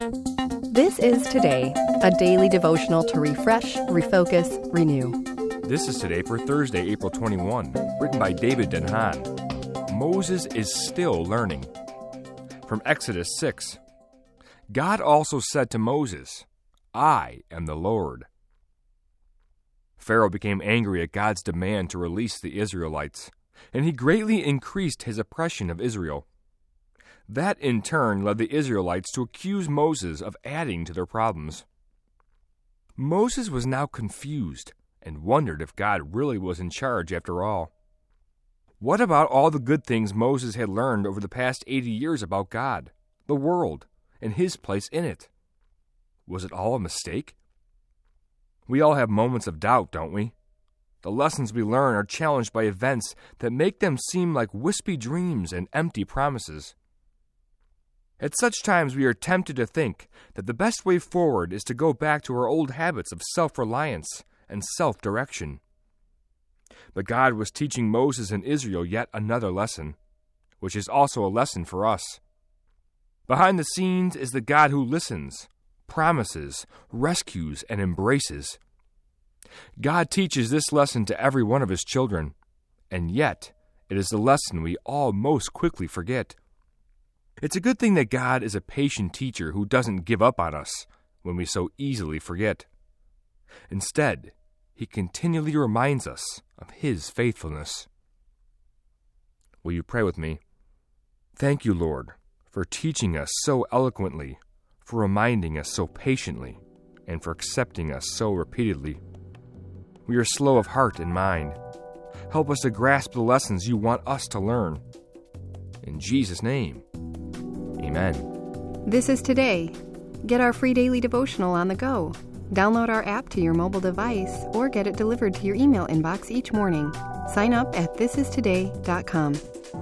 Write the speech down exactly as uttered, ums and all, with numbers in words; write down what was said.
This is Today, a daily devotional to refresh, refocus, renew. This is Today for Thursday, April twenty-first, written by David Denhan. Moses is still learning. From Exodus six. God also said to Moses, I am the Lord. Pharaoh became angry at God's demand to release the Israelites, and he greatly increased his oppression of Israel. That in turn led the Israelites to accuse Moses of adding to their problems. Moses was now confused and wondered if God really was in charge after all. What about all the good things Moses had learned over the past eighty years about God, the world, and his place in it? Was it all a mistake? We all have moments of doubt, don't we? The lessons we learn are challenged by events that make them seem like wispy dreams and empty promises. At such times we are tempted to think that the best way forward is to go back to our old habits of self-reliance and self-direction. But God was teaching Moses and Israel yet another lesson, which is also a lesson for us. Behind the scenes is the God who listens, promises, rescues, and embraces. God teaches this lesson to every one of his children, and yet it is the lesson we all most quickly forget. It's a good thing that God is a patient teacher who doesn't give up on us when we so easily forget. Instead, he continually reminds us of his faithfulness. Will you pray with me? Thank you, Lord, for teaching us so eloquently, for reminding us so patiently, and for accepting us so repeatedly. We are slow of heart and mind. Help us to grasp the lessons you want us to learn. In Jesus' name, amen. This is Today. Get our free daily devotional on the go. Download our app to your mobile device or get it delivered to your email inbox each morning. Sign up at this is today dot com.